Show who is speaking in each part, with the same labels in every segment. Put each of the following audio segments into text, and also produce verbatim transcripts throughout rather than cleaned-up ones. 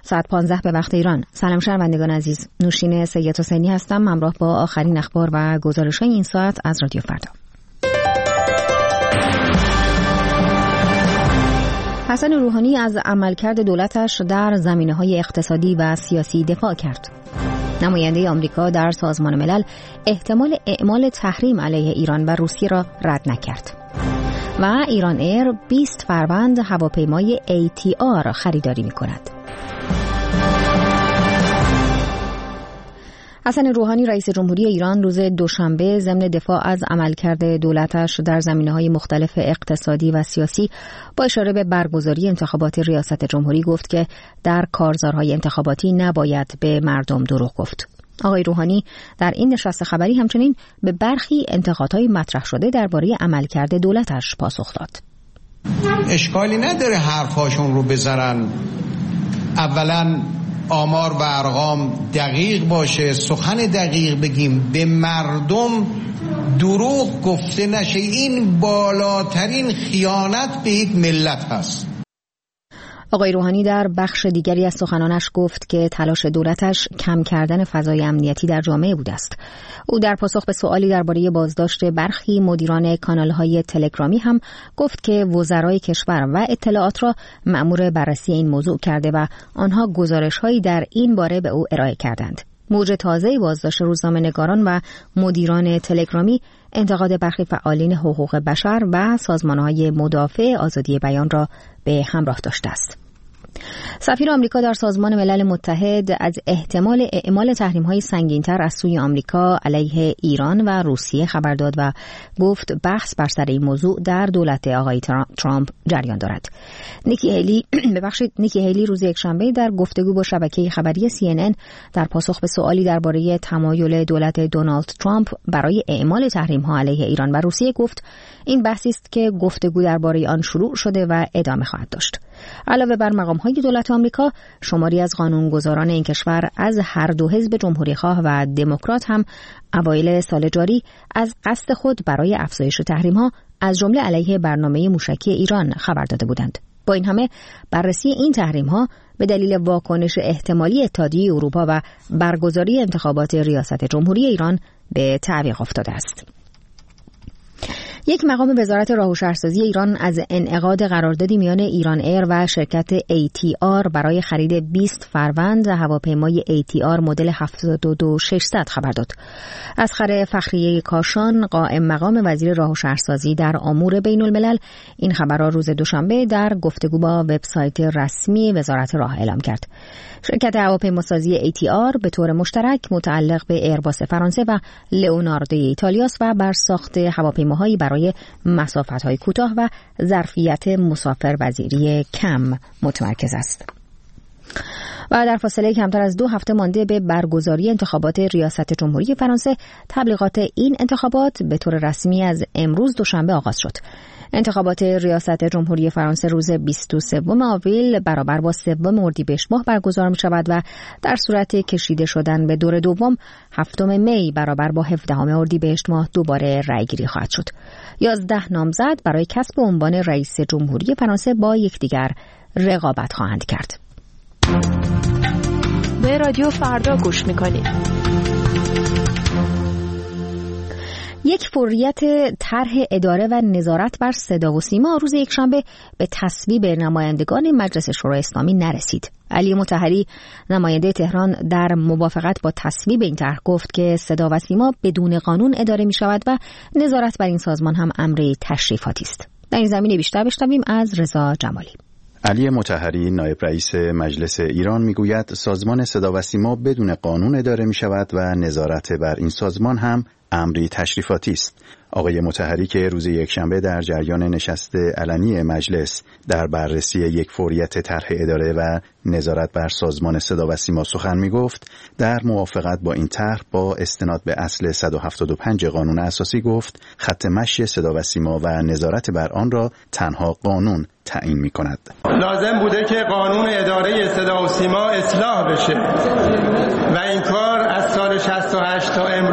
Speaker 1: ساعت پانزده به وقت ایران. سلام شنوندگان عزیز، نوشین سید حسینی هستم همراه با آخرین اخبار و گزارش‌های این ساعت از رادیو فردا. حسن روحانی از عملکرد دولتش در زمینه‌های اقتصادی و سیاسی دفاع کرد. نماینده آمریکا در سازمان ملل احتمال اعمال تحریم علیه ایران و روسیه را رد نکرد. و ایران ایر بیست فروند هواپیمای ای تی آر خریداری می‌کند. حسن روحانی رئیس جمهوری ایران روز دوشنبه ضمن دفاع از عملکرد دولتش در زمینه‌های مختلف اقتصادی و سیاسی با اشاره به برگزاری انتخابات ریاست جمهوری گفت که در کارزارهای انتخاباتی نباید به مردم دروغ گفت. آقای روحانی در این نشست خبری همچنین به برخی انتقادهای مطرح شده درباره عملکرد دولتش پاسخ داد.
Speaker 2: اشکالی نداره حرفاشون رو بذارن، اولا آمار و ارقام دقیق باشه، سخن دقیق بگیم، به مردم دروغ گفته نشه. این بالاترین خیانت به یک ملت هست.
Speaker 1: آقای روحانی در بخش دیگری از سخنانش گفت که تلاش دولتش کم کردن فضای امنیتی در جامعه بوده است. او در پاسخ به سوالی درباره بازداشت برخی مدیران کانال‌های تلگرامی هم گفت که وزرای کشور و اطلاعات را مأمور بررسی این موضوع کرده و آنها گزارش‌هایی در این باره به او ارائه کردند. موج تازه بازداشت روزنامه‌نگاران و مدیران تلگرامی انتقاد برخی فعالین حقوق بشر و سازمان‌های مدافع آزادی بیان را به همراه داشته است. سفیر آمریکا در سازمان ملل متحد از احتمال اعمال تحریم‌های سنگین‌تر از سوی آمریکا علیه ایران و روسیه خبر داد و گفت بحث بر سر این موضوع در دولت آقای ترامپ جریان دارد. نیکی هیلی ببخشید نیکی هیلی روز یکشنبه در گفتگو با شبکه خبری سی ان ان در پاسخ به سوالی درباره تمایل دولت دونالد ترامپ برای اعمال تحریم‌ها علیه ایران و روسیه گفت این بحثی است که گفتگو درباره آن شروع شده و ادامه خواهد داشت. علاوه بر مقام‌های دولت آمریکا، شماری از قانونگذاران این کشور از هر دو حزب جمهوری‌خواه و دموکرات هم اوایل سال جاری از قصد خود برای افزایش تحریم‌ها از جمله علیه برنامه موشکی ایران خبر داده بودند. با این همه بررسی این تحریم‌ها به دلیل واکنش احتمالی اتحادیه اروپا و برگزاری انتخابات ریاست جمهوری ایران به تعویق افتاده است. یک مقام وزارت راه و شهرسازی ایران از انعقاد قراردادی میان ایران ایر و شرکت ای تی آر برای خرید بیست فروند هواپیمای ای تی آر مدل هفتاد و دو ششصد خبر داد. اصغر فخریه کاشان قائم مقام وزیر راه و شهرسازی در امور بین الملل این خبر را روز دوشنبه در گفتگو با وبسایت رسمی وزارت راه اعلام کرد. شرکت هواپیماسازی ای تی آر به طور مشترک متعلق به ایرباس فرانسه و لئوناردو ایتالیاس و بر ساخت هواپیماهایی برای مسافت‌های کوتاه و ظرفیت مسافرپذیری کم متمرکز است. و در فاصله کمتر از دو هفته مانده به برگزاری انتخابات ریاست جمهوری فرانسه، تبلیغات این انتخابات به طور رسمی از امروز دوشنبه آغاز شد. انتخابات ریاست جمهوری فرانسه روز بیست و سوم آوریل برابر با سوم اردیبهشت ماه برگزار می شود و در صورت کشیده شدن به دور دوم هفتم می برابر با هفدهم اردیبهشت ماه دوباره رأیگیری خواهد شد. یازده نامزد برای کسب عنوان رئیس جمهوری فرانسه با یکدیگر رقابت خواهند کرد.
Speaker 3: به رادیو فردا گوش می‌کنید.
Speaker 1: یک فوریت طرح اداره و نظارت بر صدا و سیما روز یکشنبه به تصویب نمایندگان مجلس شورای اسلامی نرسید. علی مطهری نماینده تهران در موافقت با تصویب این طرح گفت که صدا و سیما بدون قانون اداره می شود و نظارت بر این سازمان هم امر تشریفاتی است. در این زمینه بیشتر بشنویم از رضا جمالی.
Speaker 4: علی مطهری نایب رئیس مجلس ایران میگوید سازمان صدا و سیما بدون قانون اداره می شود و نظارت بر این سازمان هم امری تشریفاتی است. آقای مطهری که روز یکشنبه در جریان نشست علنی مجلس در بررسی یک فوریت طرح اداره و نظارت بر سازمان صدا و سیما سخن می‌گفت، در موافقت با این طرح با استناد به اصل صد و هفتاد و پنج قانون اساسی گفت خط مشی صدا و سیما و نظارت بر آن را تنها قانون تعیین می‌کند.
Speaker 5: لازم بوده که قانون اداره صدا و سیما اصلاح بشه و این کار از سال شصت و هشت تا امروز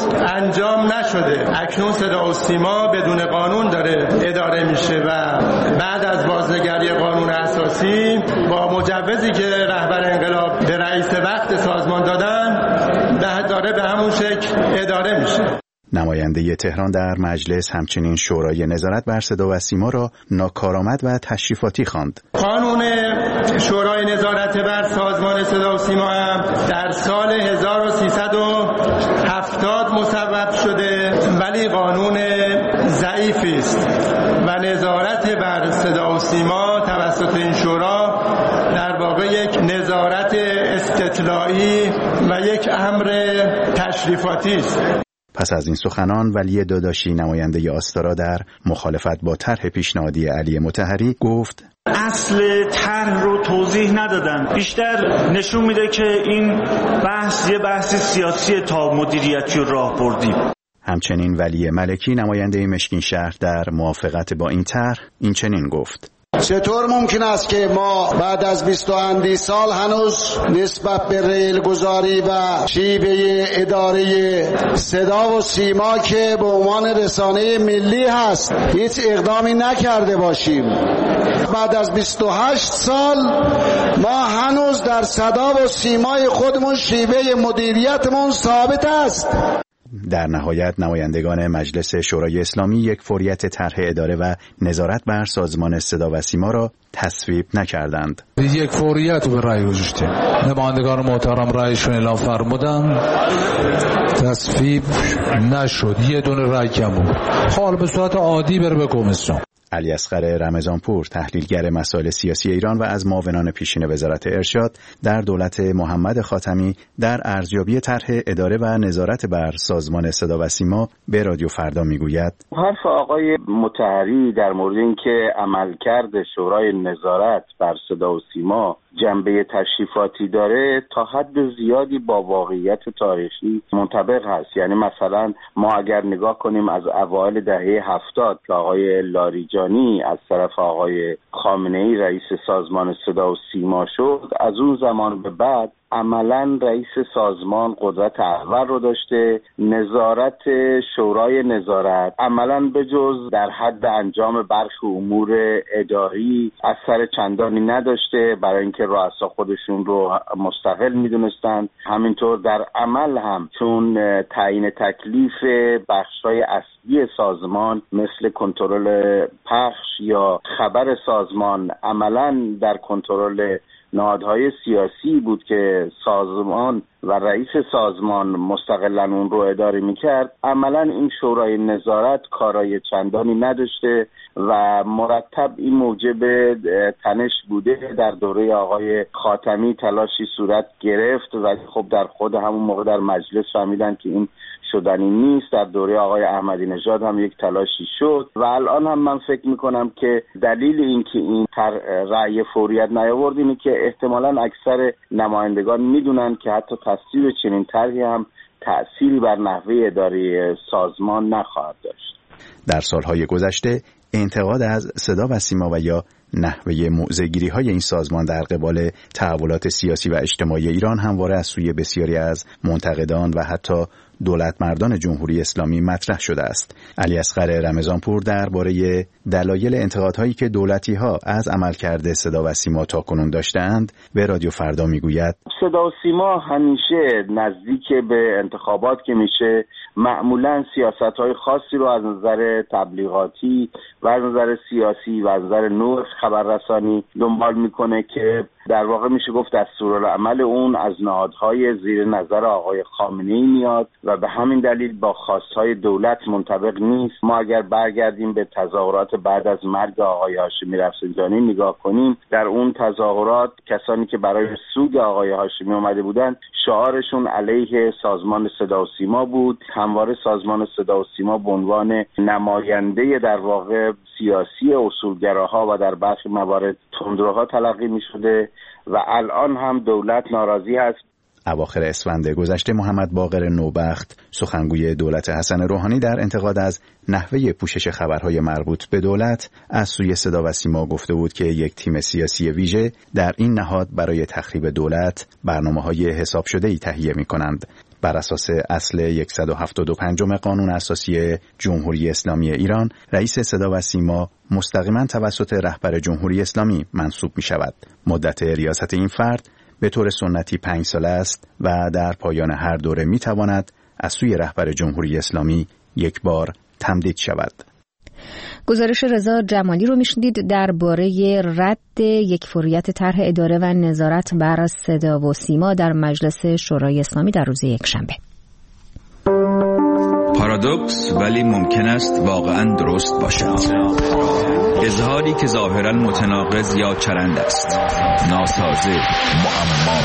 Speaker 5: انجام نشده. اکنون صدا و سیما بدون قانون داره اداره میشه و بعد از بازنگری قانون اساسی با مجوزی که رهبر انقلاب به رئیس وقت سازمان دادن داره به همون شکل اداره میشه.
Speaker 4: نماینده تهران در مجلس همچنین شورای نظارت بر صدا و سیما را ناکارآمد و تشریفاتی خواند.
Speaker 5: قانون شورای نظارت بر سازمان صدا و سیما هم در سال هزار و سیصد و هفتاد مصوب شده ولی قانون ضعیفی است و نظارت بر صدا و سیما توسط این شورا در واقع یک نظارت استطلاعی و یک امر تشریفاتی است.
Speaker 4: پس از این سخنان ولی داداشی نماینده آستارا در مخالفت با طرح پیشنهادی علی مطهری گفت
Speaker 6: اصل طرح رو توضیح ندادن، بیشتر نشون میده که این بحث یه بحث سیاسی تا مدیریتی و راهبردی.
Speaker 4: همچنین ولی ملکی نماینده مشکین شهر در موافقت با این طرح این چنین گفت
Speaker 7: چطور ممکن است که ما بعد از بیست و اندی سال هنوز نسبت به ریل گذاری و شیوه اداره صدا و سیما که به عنوان رسانه ملی هست هیچ اقدامی نکرده باشیم؟ بعد از بیست و هشت سال ما هنوز در صدا و سیمای خودمون شیوه مدیریتمون ثابت است.
Speaker 4: در نهایت نمایندگان مجلس شورای اسلامی یک فوریت طرح اداره و نظارت بر سازمان صدا و سیما را تصویب نکردند.
Speaker 8: یک فوریت رو به رأی گذاشتیم. نمایندگان محترم رأیشون اعلام فرمودن، تصویب نشد، یه دونه رأی کم بود. حال به صورت عادی بره به کمیسیون.
Speaker 4: علی اصغر رمضانپور تحلیلگر مسائل سیاسی ایران و از معاونان پیشین وزارت ارشاد در دولت محمد خاتمی در ارزیابی طرح اداره و نظارت بر سازمان صدا و سیما به رادیو فردا میگوید
Speaker 9: حرف آقای مطهری در مورد اینکه عملکرد شورای نظارت بر صدا و سیما جنبه تشریفاتی داره تا حد زیادی با واقعیت تاریخی منطبق هست. یعنی مثلا ما اگر نگاه کنیم از اوایل دهه هفتاد که آقای لاریجانی از طرف آقای خامنه‌ای رئیس سازمان صدا و سیما شد، از اون زمان به بعد عملاً رئیس سازمان قدرت اول رو داشته، نظارت شورای نظارت عملاً به جز در حد انجام برخی امور اداری اثر چندانی نداشته، برای اینکه رؤسا خودشون رو مستقل میدونستند. همینطور در عمل هم چون تعیین تکلیف بخش‌های اصلی سازمان مثل کنترل پخش یا خبر سازمان عملاً در کنترل نهادهای سیاسی بود که سازمان و رئیس سازمان مستقلاً اون رو اداره میکرد، عملاً این شورای نظارت کارای چندانی نداشته و مرتب این موجب تنش بوده. در دوره آقای خاتمی تلاشی صورت گرفت ولی خب در خود همون موقع در مجلس فهمیدن که این شدنی نیست. در دوره آقای احمدی نژاد هم یک تلاشی شد و الان هم من فکر میکنم که دلیل این که این رأی فوریت نیاورد اینه که احتمالاً اکثر نمایندگان میدونن که حتی تصویب چنین طرحی هم تأثیری بر نحوه اداره سازمان نخواهد داشت.
Speaker 4: در سالهای گذشته انتقاد از صدا و سیما و یا نحوه موضع‌گیری های این سازمان در قبال تحولات سیاسی و اجتماعی ایران همواره از سوی بسیاری از منتقدان و حتی دولتمردان جمهوری اسلامی مطرح شده است. علی اصغر رمضانپور درباره دلایل انتقادهایی که دولتی‌ها از عملکرد صدا و سیما تاکنون داشته‌اند به رادیو فردا میگوید
Speaker 9: صدا و سیما همیشه نزدیک به انتخابات که میشه معمولاً سیاست‌های خاصی رو از نظر تبلیغاتی و از نظر سیاسی و از نظر نوع خبررسانی دنبال میکنه که در واقع میشه گفت دستورالعمل اون از نهادهای زیر نظر آقای خامنه‌ای میاد و به همین دلیل با خواستهای دولت منطبق نیست. ما اگر برگردیم به تظاهرات بعد از مرگ آقای هاشمی رفسنجانی نگاه کنیم، در اون تظاهرات کسانی که برای سوگ آقای هاشمی اومده بودن شعارشون علیه سازمان صدا و سیما بود. همواره سازمان صدا و سیما به عنوان نماینده در واقع سیاسی اصولگراها و در برخی موارد تندروها تلقی می شده و الان هم دولت ناراضی هست.
Speaker 4: اواخر اسفند گذشته محمد باقر نوبخت سخنگوی دولت حسن روحانی در انتقاد از نحوه پوشش خبرهای مربوط به دولت از سوی صدا و سیما گفته بود که یک تیم سیاسی ویژه در این نهاد برای تخریب دولت برنامه‌های حساب شده‌ای تهیه می‌کنند. بر اساس اصل صد و هفتاد و پنج قانون اساسی جمهوری اسلامی ایران، رئیس صدا و سیما مستقیما توسط رهبر جمهوری اسلامی منصوب می شود. مدت ریاست این فرد به طور سنتی پنج ساله است و در پایان هر دوره می تواند از سوی رهبر جمهوری اسلامی یک بار تمدید شود.
Speaker 1: گزارش رضا جمالی رو میشنید درباره رد یک فوریت طرح اداره و نظارت بر صدا و سیما در مجلس شورای اسلامی در روز یکشنبه.
Speaker 10: پارادوکس ولی ممکن است واقعا درست باشد. اظهاری که ظاهرا متناقض یا چرند است، ناسازه، معما.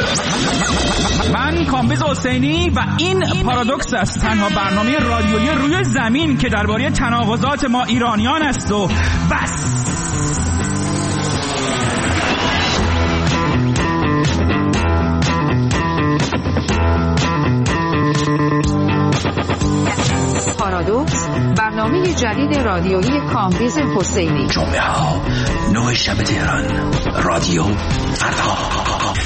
Speaker 11: من کامبیز حسینی و این پارادوکس است، تنها برنامه رادیویی روی زمین که درباره تناقضات ما ایرانیان است و بس.
Speaker 12: پارادوکس، برنامه جدید رادیویی کامبیز حسینی.
Speaker 10: جمعه ها نه شب تهران، رادیو فردا.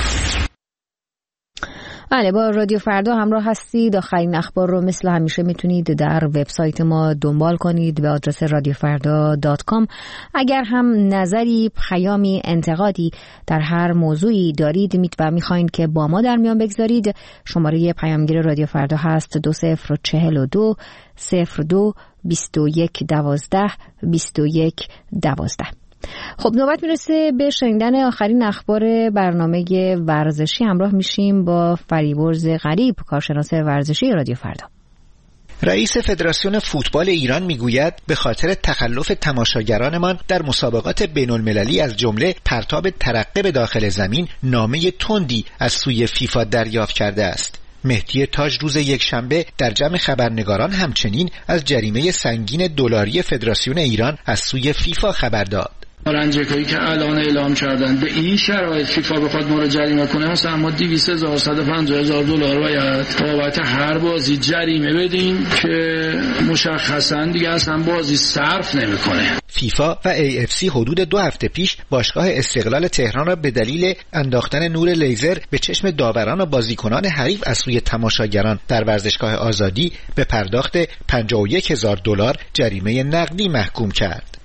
Speaker 1: بله، با رادیو فردا همراه هستید. آخرین اخبار رو مثل همیشه میتونید در وبسایت ما دنبال کنید به آدرس رادیو فردا دات کام. اگر هم نظری، پیامی، انتقادی در هر موضوعی دارید و میخواین که با ما در میان بگذارید، شماره پیامگیر رادیو فردا هست دو صفر چهل و دو صفر دو بیست و یک دوازده بیست و یک دوازده. خب نوبت میرسه به شنیدن آخرین اخبار برنامه ورزشی. همراه میشیم با فریبرز غریب، کارشناس ورزشی رادیو فردا.
Speaker 13: رئیس فدراسیون فوتبال ایران میگوید به خاطر تخلف تماشاگرانمان در مسابقات بین المللی از جمله پرتاب ترقه به داخل زمین نامه تندی از سوی فیفا دریافت کرده است. مهدی تاج روز یکشنبه در جمع خبرنگاران همچنین از جریمه سنگین دلاری فدراسیون ایران از سوی فیفا خبر داد.
Speaker 14: رنجکایی که الان اعلام کردن به این شرایط فیفا بخواد ما رو جریمه کنه، مثلا ما دویست هزار و صد و پنجاه هزار دلار باید بابت هر بازی جریمه بدیم که مشخصا دیگه اصلا بازی صرف نمیکنه.
Speaker 13: فیفا و ای اف سی حدود دو هفته پیش باشگاه استقلال تهران را به دلیل انداختن نور لیزر به چشم داوران و بازیکنان حریف از سوی تماشاگران در ورزشگاه آزادی به پرداخت پنجاه و یک هزار دلار جریمه نقدی محکوم کرد.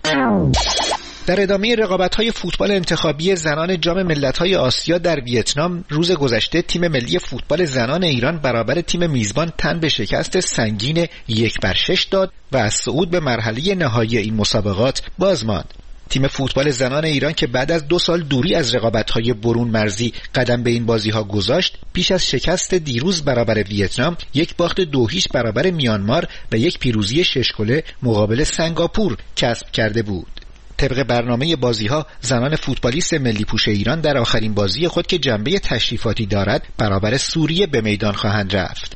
Speaker 13: در ادامه رقابت‌های فوتبال انتخابی زنان جام ملت‌های آسیا در ویتنام روز گذشته تیم ملی فوتبال زنان ایران برابر تیم میزبان تن به شکست سنگین یک بر شش داد و از صعود به مرحله نهایی این مسابقات باز ماند. تیم فوتبال زنان ایران که بعد از دو سال دوری از رقابت‌های برون مرزی قدم به این بازی‌ها گذاشت، پیش از شکست دیروز برابر ویتنام یک باخت دو هیچ برابر میانمار و یک پیروزی شش گله مقابل سنگاپور کسب کرده بود. طبق برنامه بازی‌ها زنان فوتبالیست ملی پوش ایران در آخرین بازی خود که جنبه تشریفاتی دارد برابر سوریه به میدان خواهند رفت.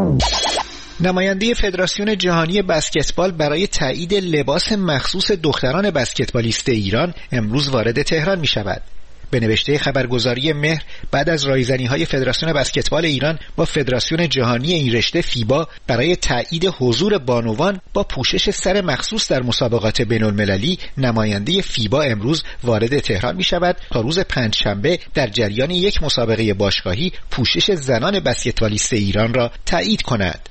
Speaker 13: نماینده فدراسیون جهانی بسکتبال برای تایید لباس مخصوص دختران بسکتبالیست ایران امروز وارد تهران می شود. به نوشته خبرگزاری مهر، بعد از رایزنی‌های فدراسیون بسکتبال ایران با فدراسیون جهانی این رشته فیبا برای تایید حضور بانوان با پوشش سر مخصوص در مسابقات بین‌المللی، نماینده فیبا امروز وارد تهران می‌شود تا روز پنجشنبه در جریان یک مسابقه باشگاهی پوشش زنان بسکتبالیست ایران را تایید کند.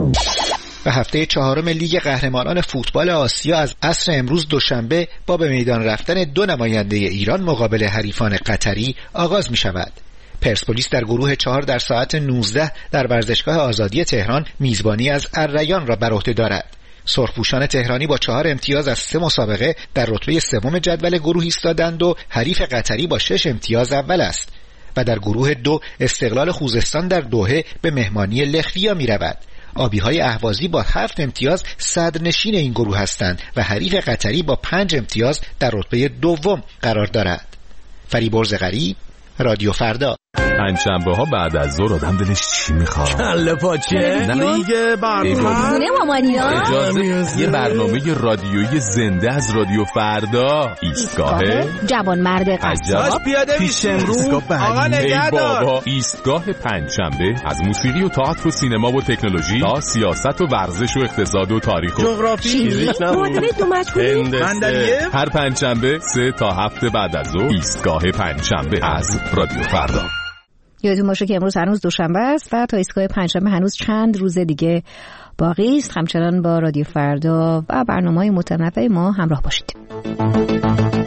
Speaker 13: و هفته چهارم لیگ قهرمانان فوتبال آسیا از عصر امروز دوشنبه با به میدان رفتن دو نماینده ایران مقابل حریفان قطری آغاز می شود. پرسپولیس در گروه چهار در ساعت نوزده در ورزشگاه آزادی تهران میزبانی از الریان را بر عهده دارد. سرخپوشان تهرانی با چهار امتیاز از سه مسابقه در رتبه سوم جدول گروه ایستادند و حریف قطری با شش امتیاز اول است. و در گروه دو استقلال خوزستان در دوحه به مهمانی لخویا می رود. آبی‌های اهوازی با هفت امتیاز صدرنشین این گروه هستند و حریف قطری با پنج امتیاز در رتبه دوم قرار دارد. فریبرز غریب، رادیو فردا.
Speaker 15: پنجشنبه ها بعد از ظهر آدم دلش چی میخواد؟
Speaker 16: کله پاچه؟
Speaker 15: نه دیگه
Speaker 16: برنامه
Speaker 15: اجازه یه برنامه رادیویی زنده از رادیو فردا. ایستگاه
Speaker 1: جوان مرد
Speaker 15: قصاب
Speaker 16: پیاده میش امروز آقا نگهدار.
Speaker 15: بابا ایستگاه پنجشنبه از موسیقی و تئاتر و سینما و تکنولوژی تا سیاست و ورزش و اقتصاد و تاریخ و
Speaker 16: جغرافی
Speaker 12: معادله دو مجهولی
Speaker 15: هر پنجشنبه سه تا هفت بعد از ظهر ایستگاه پنجشنبه از رادیو فردا.
Speaker 1: یادتون باشه که امروز هنوز دوشنبه است و تا ایستگاه پنجشنبه هنوز چند روز دیگه باقی است. همچنان با رادیو فردا و برنامه‌های متنوع ما همراه باشید.